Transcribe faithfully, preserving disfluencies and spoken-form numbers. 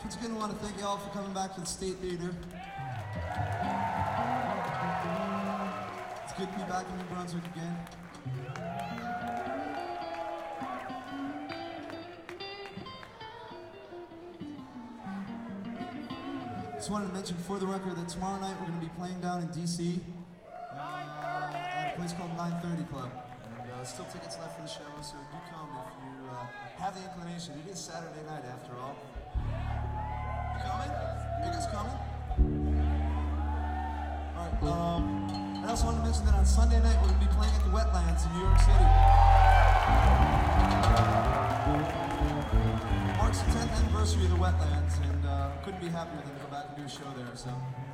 Once again, I want to thank you all for coming back to the State Theater. It's good to be back in New Brunswick again. Just wanted to mention for the record that tomorrow night we're going to be playing down in D C uh, at a place called nine thirty Club. And uh, still tickets left for the show, so do come if you uh, have the inclination. It is Saturday night after all. You coming? Are you guys coming? Alright, um, I also want to mention that on Sunday night we're going to be playing at the Wetlands in New York City. Marks the tenth anniversary of the Wetlands, and uh, couldn't be happier than to go back and do a show there, so